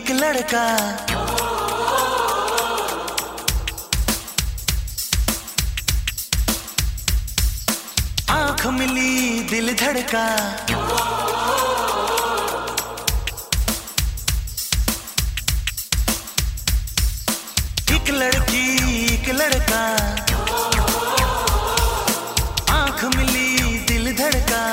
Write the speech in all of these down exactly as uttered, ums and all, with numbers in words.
एक लड़का, आंख मिली दिल धड़का, एक लड़की एक लड़का, आंख मिली दिल धड़का,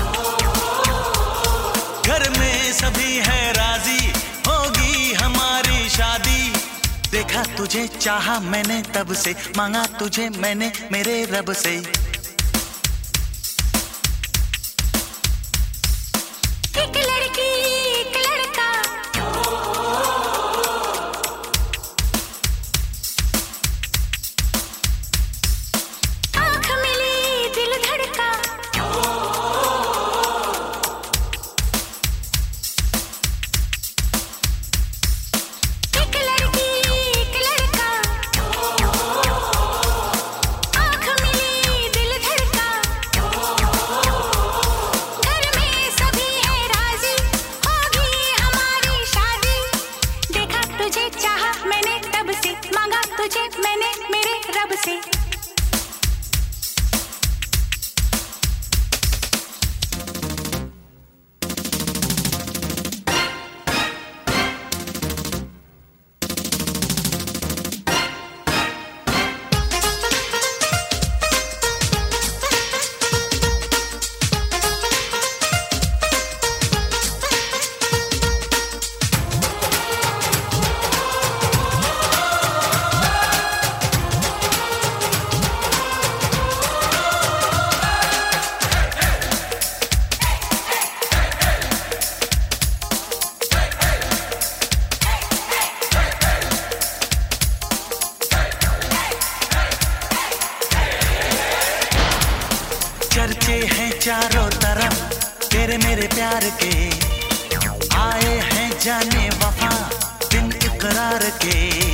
घर में सभी है राजी, होगी हमारी शादी। देखा तुझे चाहा मैंने तब से, मांगा तुझे मैंने मेरे रब से। एक लड़की एक लड़का, आंख मिली दिल धड़का, एक लड़की एक लड़का, आंख मिली दिल धड़का, घर में सभी है राजी, होगी हमारी शादी। देखा तुझे चाहा मैंने तब से, मांगा तुझे मैंने मेरे रब से। चर्चे हैं चारों तरफ तेरे मेरे प्यार के, आए हैं जाने वफा बिन इकरार के।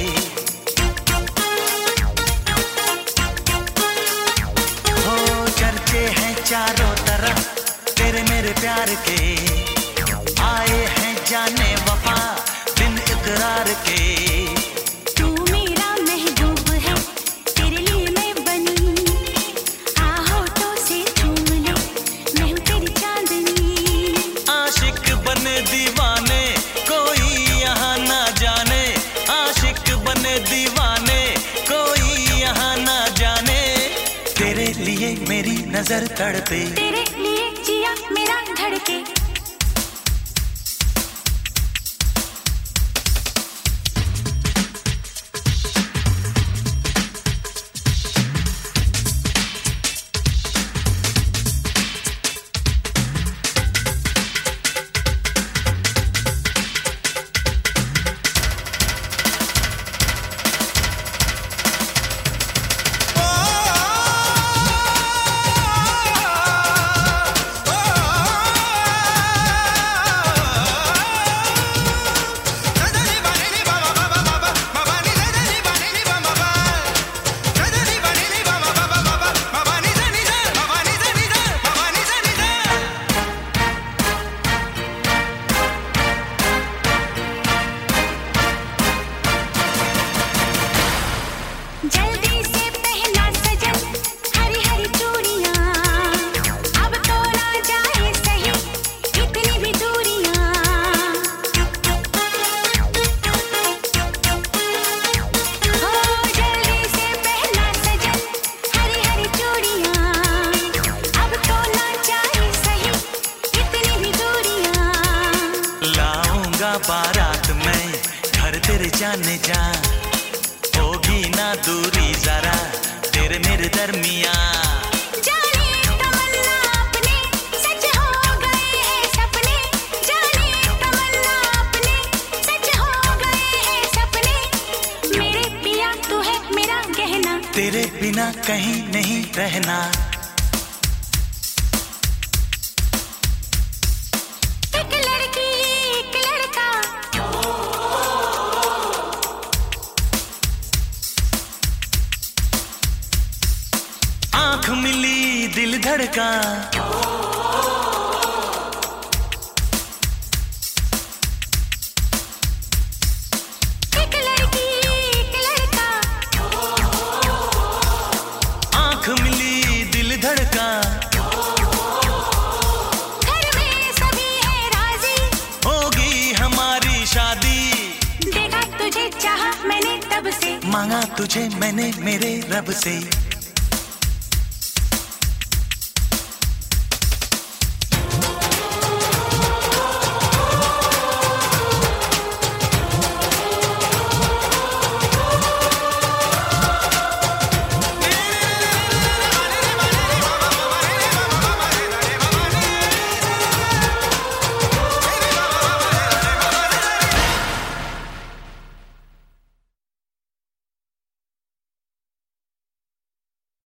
हो चर्चे हैं चारों तरफ तेरे मेरे प्यार के, आए हैं जाने वफा बिन इकरार के। तू मेरा महबूब है, तेरे लिए मैं बनी, होठों से चूम ले, मैं हूँ तेरी चांदनी। आशिक बने दीवाने कोई यहाँ ना जाने, आशिक बने दीवाने कोई यहाँ ना जाने। तेरे लिए मेरी नजर तड़पे, तेरे लिए जिया मेरा धड़के। जल्दी से पहना सजन हरी हरी चूड़ियां, अब तो ना जाए सही इतनी भी दूरियां। हो जल्दी से पहना सजन हरी हरी चूड़ियां, अब तो ना जाए सही इतनी भी दूरियां। लाऊंगा बारात में घर तेरे जाने जा, होगी ना दूरी जरा तेरे मेरे दरमिया। जाने तमन्ना अपने सच हो गए हैं सपने, जाने तमन्ना अपने सच हो गए हैं सपने। मेरे पिया तू है मेरा गहना, तेरे बिना कहीं नहीं रहना। एक लड़की एक लड़का, आंख मिली दिल धड़का, मांगा तुझे मैंने मेरे रब से,